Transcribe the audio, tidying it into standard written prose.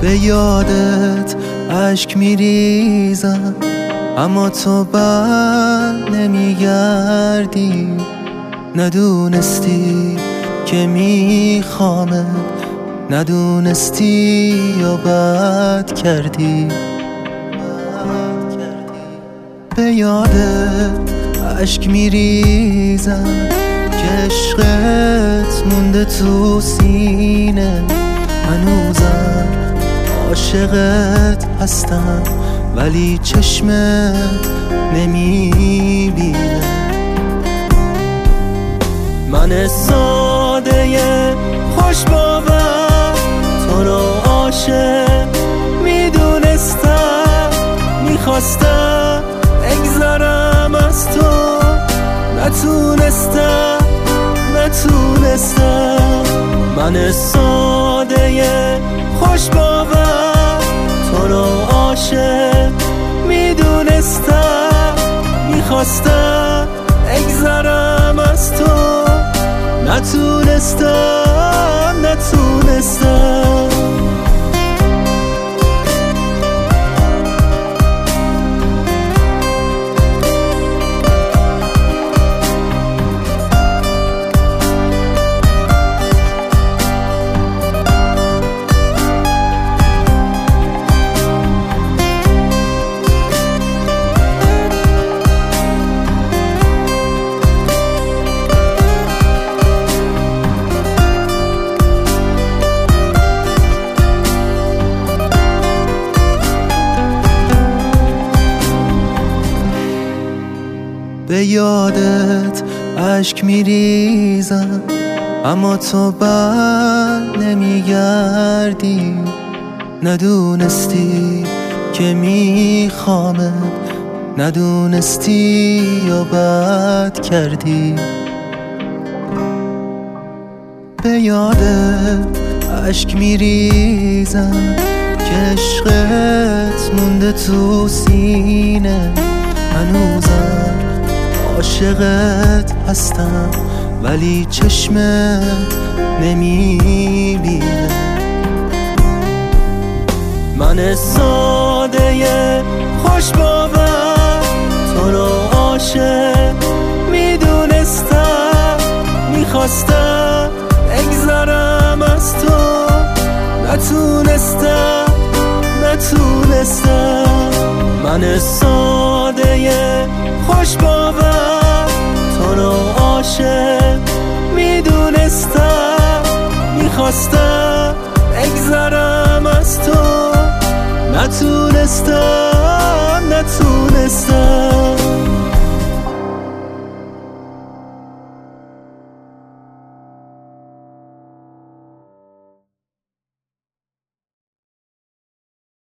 به یادت اشک میریزم اما تو بر نمیگردی. ندونستی که میخوامت، ندونستی یا بد کردی. به یادت اشک میریزم که عشقت مونده تو سینه. هنوزم عاشقت هستم ولی چشمت نمیبینه. من ساده خوش باور تو رو عاشق میدونستم، میخواستم اگذرم از تو، نتونستم. من ساده خوش باور تو رو عاشق میدونستم، میخواستم اگذرم از تو، نتونستم. به یادت اشک میریزم اما تو بر نمیگردی. ندونستی که میخوامت، ندونستی یا بد کردی. به یادت اشک میریزم که عشقت مونده تو سینه. هنوزم عاشقت هستم ولی چشمت نمیبینه. من ساده خوش باور تو رو عاشق میدونستم، میخواستم اگذرم از تو، نتونستم. من ساده خوش باور تو رو عاشق میدونستم، میخواستم اگذرم از تو، نتونستم.